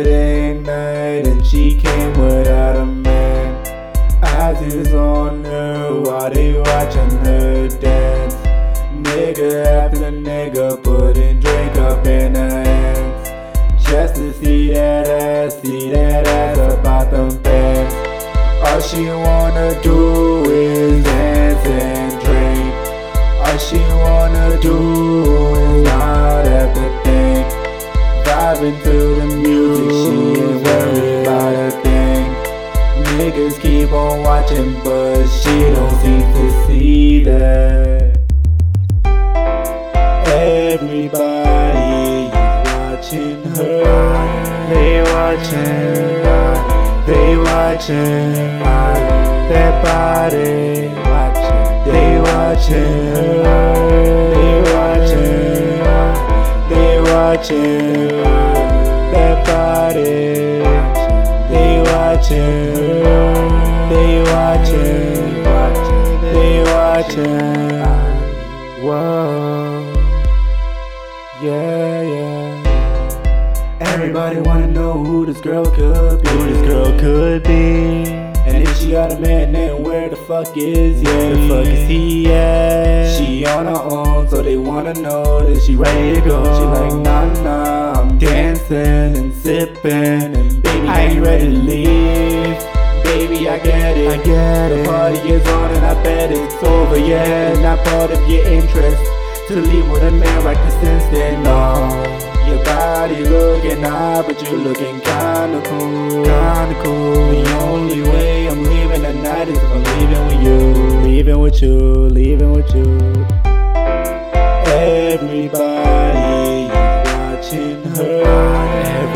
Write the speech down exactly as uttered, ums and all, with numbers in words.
Saturday night and she came without a man. Eyes is on her while they watching her dance. Nigga after nigga putting drink up in her hands, just to see that ass, see that ass about them pants. All she wanna do is dance and drink. All she wanna do is not have to think. Vibing to the music, she ain't worried about a thing. Niggas keep on watching, but she don't seem to see that. Everybody is watching her. They watching, they watching that body. They watching her. They watching, they watching that body. They watching, they watching, they watching. Whoa, yeah, yeah. Everybody wanna know who this girl could be. Who this girl could be. And if she got a man, then where the fuck is he? Where the fuck is he at? She on her own, so they wanna know that she ready to go. She like, nah, nah, I'm dancing and sipping, and baby, I ain't ready to leave. Baby, I get it, I get it. The party is on and I bet it's over, yeah. Not part of your interest to leave with a man right this instant, no. Your body looking high, but you looking kinda cool, kinda cool. The only way I'm leaving tonight is if I'm leaving with you, leaving with you, leaving with you. Everybody is watching her.